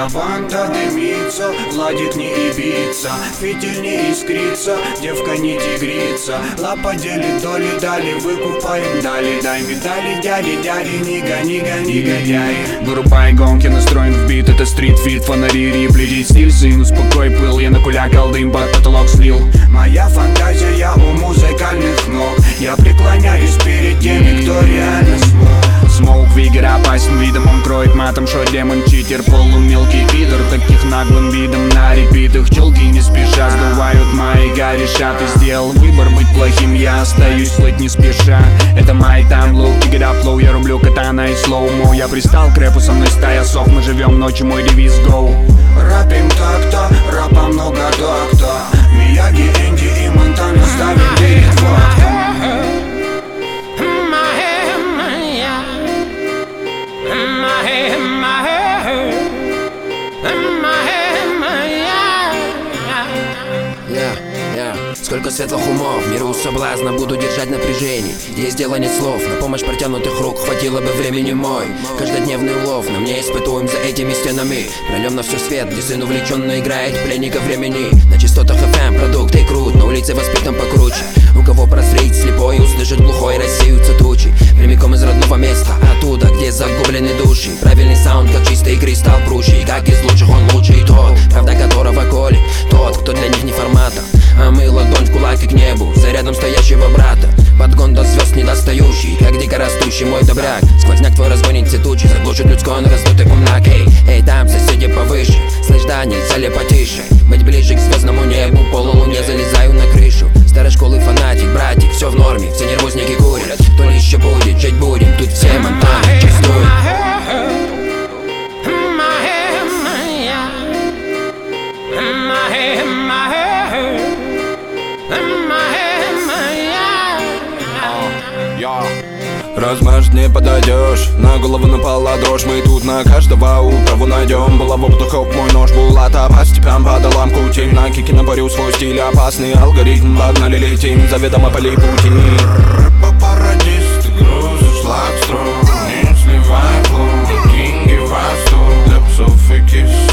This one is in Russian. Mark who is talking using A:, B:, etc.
A: Контрабанда дымится, ладит не ибица, фитиль не искрится, девка не тигрица. Лапа делит доли, дали, выкупаем, дали. Дай медали, дяди, не гони, негодяй. Вырубай гонки, настроен в бит, это стрит-фит, фонари, рипли, стиль, сын, успокой пыл. Я накулякал дым, под потолок слил. Моя фантазия у музыкальных ног. Я преклоняюсь перед теми, кто реально смог. Смоук Вигер опасен видом, он кроет матом, шо демон читер, полумелкий пидор. Таких наглым видом на репитах челки не спеша сдувают мои горяча. Ты сделал выбор быть плохим, я остаюсь плыть не спеша. Это май тайм лоу, keep it up low, я рублю катана и слоумо. Я пристал к рэпу, со мной стая сов, мы живем ночью, мой девиз go. Рэпим так-то, рэпа много так-то. Мияги, Энди и Монтана ставим перед фактом.
B: Сколько светлых умов, миру соблазна буду держать напряжение. Есть дело нет слов, на помощь протянутых рук хватило бы времени мой. Каждодневный улов, на мне испытуем за этими стенами. Прольем на все свет, где сын увлеченно играет пленника времени. На частотах FM продукты крут, на улице воспитан покруче. У кого прозреть слепой, услышать глухой, рассеются тучи. Прямиком из родного места, оттуда, где загублены души. Правильный саунд, как чистый кристалл прущий. Как из лучших он лучший тот, правда которого колет тот, кто для них не формата. А мы ладонь в кулак и к небу, за рядом стоящего брата. Подгон до звезд недостающий, как дикорастущий мой добряк. Сквозняк твой разгонит все тучи, заглушит людской на раздутый умнак. Эй, там соседи повыше, слышь, да, нельзя ли потише? Быть ближе к звездному небу, полулуне залезаю на крышу. Старой школы фанатик, братик, все в норме, все нервузники курят. То ли еще будет, жить будем, тут все монтаны чувствуют.
C: Размажь не подойдешь, на голову напала дрожь. Мы тут на каждого управу найдем. Была в опыту хоп, мой нож был от по степям по долам кутим. На кике наборю свой стиль, опасный алгоритм. Погнали, летим, заведомо поли пути. Рэпа-пародист, ты грузишь лак строк. Не сливай флоу, кинги в асту. Для псов и кис.